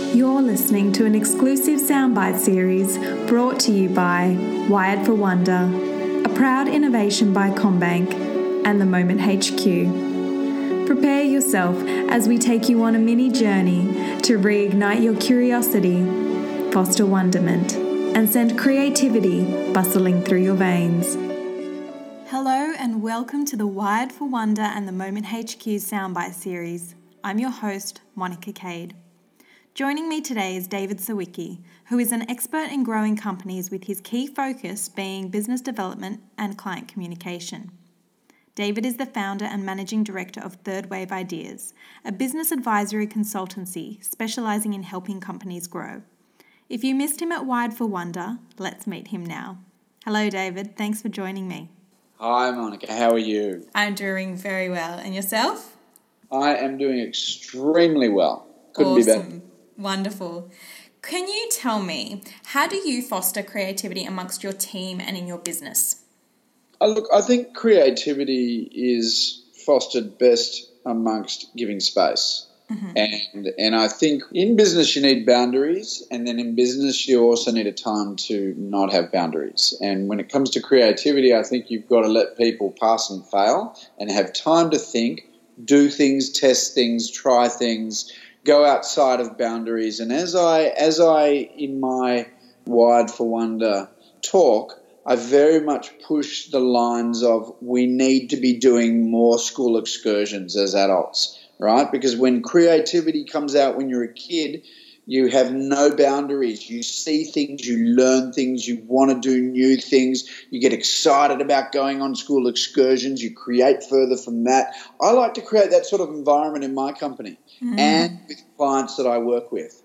You're listening to an exclusive soundbite series brought to you by Wired for Wonder, a proud innovation by CommBank and the Moment HQ. Prepare yourself as we take you on a mini journey to reignite your curiosity, foster wonderment, and send creativity bustling through your veins. Hello and welcome to the Wired for Wonder and the Moment HQ soundbite series. I'm your host, Monica Cade. Joining me today is David Sawicki, who is an expert in growing companies with his key focus being business development and client communication. David is the founder and managing director of Third Wave Ideas, a business advisory consultancy specialising in helping companies grow. If you missed him at Wired for Wonder, let's meet him now. Hello, David. Thanks for joining me. Hi, Monica. How are you? I'm doing very well. And yourself? I am doing extremely well. Couldn't be better. Wonderful. Can you tell me, how do you foster creativity amongst your team and in your business? Look, I think creativity is fostered best amongst giving space. And I think in business you need boundaries, and then in business you also need a time to not have boundaries. And when it comes to creativity, I think you've got to let people pass and fail and have time to think, do things, test things, try things, go outside of boundaries. And as I in my Wired for Wonder talk, I very much push the lines of we need to be doing more school excursions as adults, right? Because when creativity comes out when you're a kid, you have no boundaries. You see things, you learn things, you want to do new things. You get excited about going on school excursions. You create further from that. I like to create that sort of environment in my company and with clients that I work with.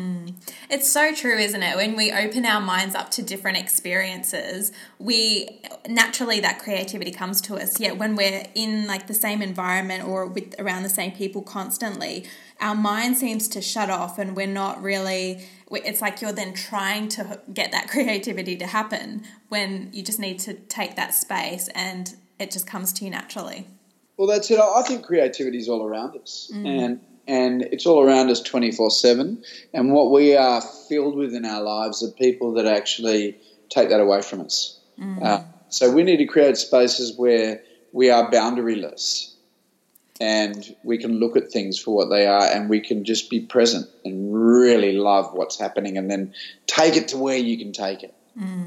It's so true, isn't it? When we open our minds up to different experiences, we naturally that creativity comes to us. Yet when we're in like the same environment or with around the same people constantly, our mind seems to shut off and we're not really, it's like you're then trying to get that creativity to happen when you just need to take that space and it just comes to you naturally. Well, that's it. I think creativity is all around us. And it's all around us 24/7. And what we are filled with in our lives are people that actually take that away from us. So we need to create spaces where we are boundaryless and we can look at things for what they are and we can just be present and really love what's happening and then take it to where you can take it.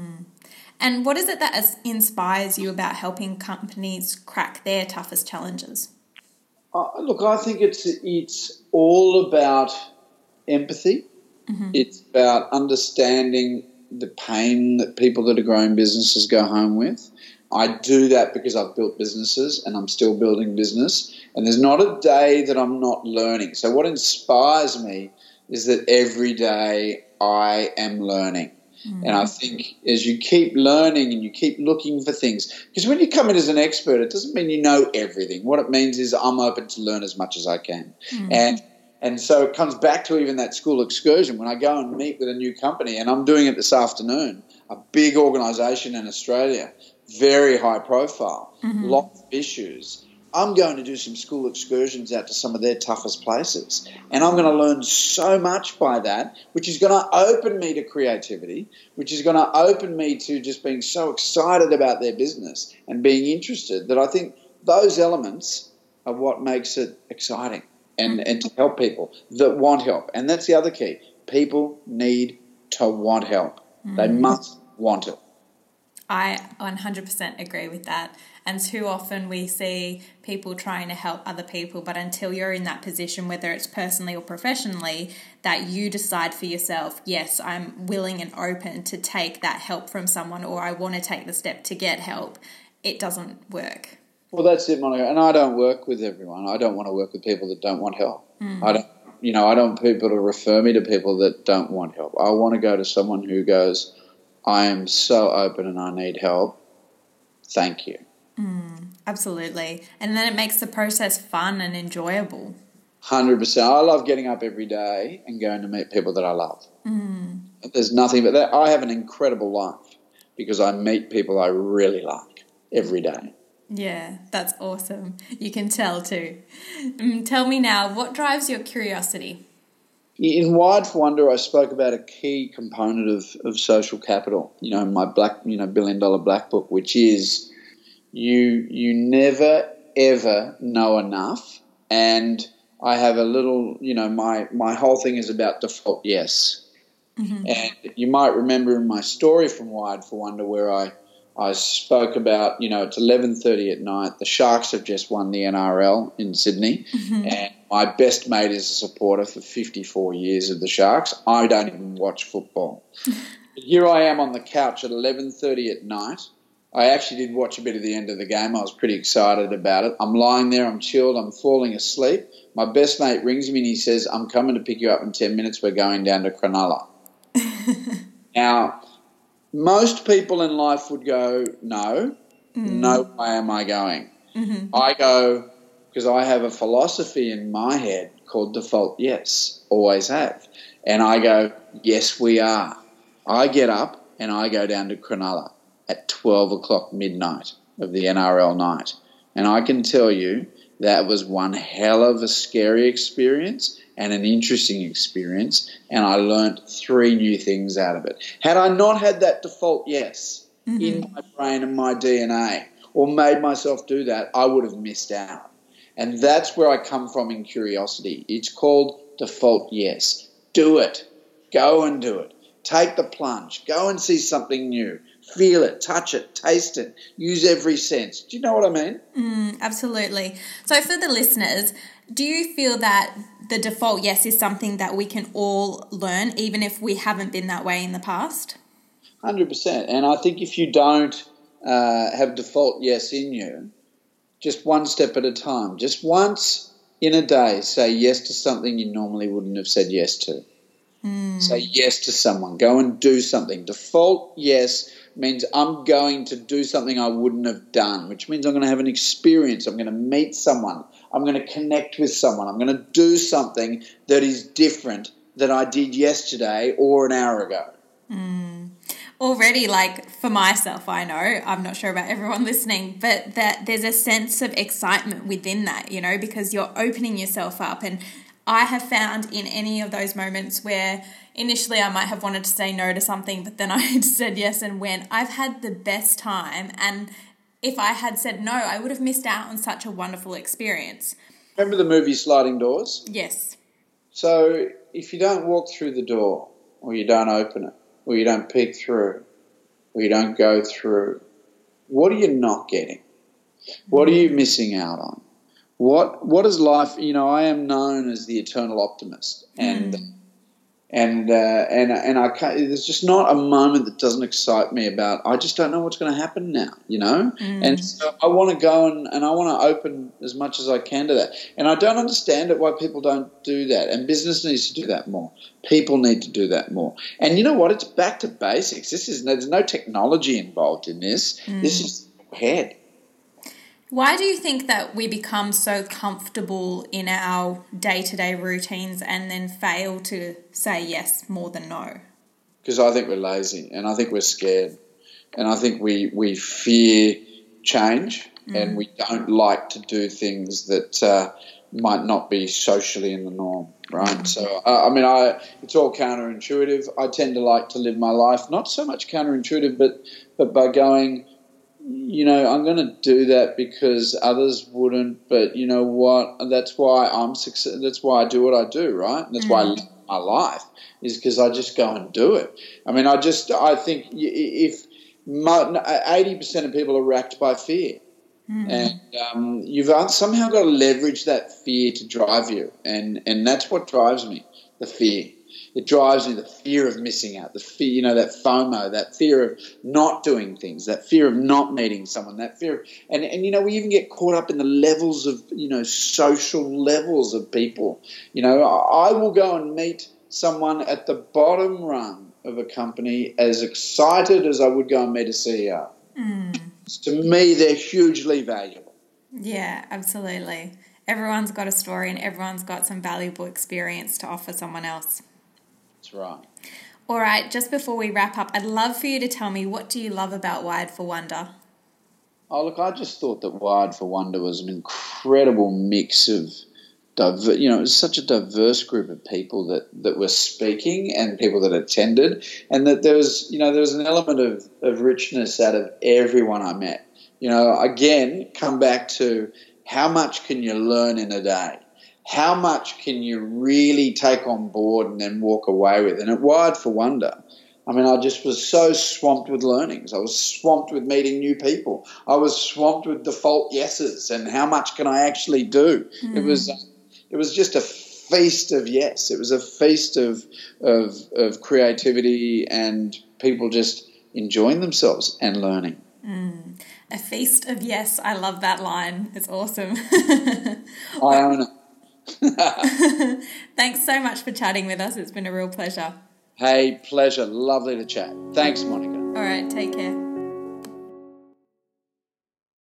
And what is it that inspires you about helping companies crack their toughest challenges? Look, I think it's all about empathy. It's about understanding the pain that people that are growing businesses go home with. I do that because I've built businesses and I'm still building business. And there's not a day that I'm not learning. So what inspires me is that every day I am learning. And I think as you keep learning and you keep looking for things, because when you come in as an expert, it doesn't mean you know everything. What it means is I'm open to learn as much as I can. And so it comes back to even that school excursion. When I go and meet with a new company, and I'm doing it this afternoon, a big organisation in Australia, very high profile, lots of issues. I'm going to do some school excursions out to some of their toughest places. And I'm going to learn so much by that, which is going to open me to creativity, which is going to open me to just being so excited about their business and being interested that I think those elements are what makes it exciting and to help people that want help. And that's the other key. People need to want help. They must want it. I 100% agree with that. And too often we see people trying to help other people, but until you're in that position, whether it's personally or professionally, that you decide for yourself, yes, I'm willing and open to take that help from someone, or I want to take the step to get help, it doesn't work. Well, that's it, Monica. And I don't work with everyone. I don't want to work with people that don't want help. I don't want people to refer me to people that don't want help. I want to go to someone who goes, I am so open and I need help. Thank you. Absolutely. And then it makes the process fun and enjoyable. 100%. I love getting up every day and going to meet people that I love. There's nothing but that. I have an incredible life because I meet people I really like every day. Yeah, that's awesome. You can tell too. Tell me now, what drives your curiosity? in Wired for Wonder, I spoke about a key component of social capital, my $1 billion black book, which is you never, ever know enough. And I have a little, my whole thing is about default yes. Mm-hmm. And you might remember in my story from Wired for Wonder where I spoke about, it's 11:30 at night. The Sharks have just won the NRL in Sydney, mm-hmm. and my best mate is a supporter for 54 years of the Sharks. I don't even watch football. But here I am on the couch at 11:30 at night. I actually did watch a bit of the end of the game. I was pretty excited about it. I'm lying there, I'm chilled, I'm falling asleep. My best mate rings me and he says, I'm coming to pick you up in 10 minutes. We're going down to Cronulla. Now, most people in life would go, no way am I going. Mm-hmm. I go, because I have a philosophy in my head called default yes, always have. And I go, yes, we are. I get up and I go down to Cronulla at 12 o'clock midnight of the NRL night. And I can tell you that was one hell of a scary experience and an interesting experience, and I learnt 3 new things out of it. Had I not had that default yes mm-hmm. in my brain and my DNA or made myself do that, I would have missed out. And that's where I come from in curiosity. It's called default yes. Do it. Go and do it. Take the plunge. Go and see something new. Feel it, touch it, taste it, use every sense. Do you know what I mean? Absolutely. So for the listeners, do you feel that the default yes is something that we can all learn, even if we haven't been that way in the past? 100%. And I think if you don't have default yes in you, just one step at a time, just once in a day, say yes to something you normally wouldn't have said yes to. Say yes to someone. Go and do something. Default yes means I'm going to do something I wouldn't have done, which means I'm going to have an experience. I'm going to meet someone. I'm going to connect with someone. I'm going to do something that is different than I did yesterday or an hour ago. Already, like for myself, I know, I'm not sure about everyone listening, but that there's a sense of excitement within that, because you're opening yourself up. And I have found in any of those moments where initially I might have wanted to say no to something, but then I had said yes and went, I've had the best time. And if I had said no, I would have missed out on such a wonderful experience. Remember the movie Sliding Doors? Yes. So if you don't walk through the door, or you don't open it, or you don't peek through, or you don't go through, what are you not getting? What are you missing out on? What is life? I am known as the eternal optimist, and I can't, there's just not a moment that doesn't excite me about. I just don't know what's going to happen now, and so I want to go and I want to open as much as I can to that. And I don't understand it why people don't do that. And business needs to do that more. People need to do that more. And you know what? It's back to basics. There's no technology involved in this. This is head. Why do you think that we become so comfortable in our day-to-day routines and then fail to say yes more than no? Because I think we're lazy and I think we're scared and I think we fear change and we don't like to do things that might not be socially in the norm, right? So, it's all counterintuitive. I tend to like to live my life, not so much counterintuitive, but by going, I'm going to do that because others wouldn't, but you know what? That's why I'm success. That's why I do what I do, right? And that's why I live my life, is because I just go and do it. I think if 80% of people are racked by fear, and you've somehow got to leverage that fear to drive you, and that's what drives me, the fear. It drives me, the fear of missing out, the fear, that FOMO, that fear of not doing things, that fear of not meeting someone, that fear of, and we even get caught up in the levels of, social levels of people. I will go and meet someone at the bottom rung of a company as excited as I would go and meet a CEO. To me, they're hugely valuable. Yeah, absolutely. Everyone's got a story and everyone's got some valuable experience to offer someone else. That's right. All right, just before we wrap up, I'd love for you to tell me, what do you love about Wired for Wonder? Oh, look, I just thought that Wired for Wonder was an incredible mix of it was such a diverse group of people that were speaking and people that attended, and that there was an element of richness out of everyone I met. Again, come back to how much can you learn in a day? How much can you really take on board and then walk away with? And at Wired for Wonder, I mean, I just was so swamped with learnings. I was swamped with meeting new people. I was swamped with default yeses and how much can I actually do? It was just a feast of yes. It was a feast of creativity and people just enjoying themselves and learning. A feast of yes. I love that line. It's awesome. I own it. Thanks so much for chatting with us. It's been a real pleasure. Hey, pleasure. Lovely to chat. Thanks, Monica. All right, take care.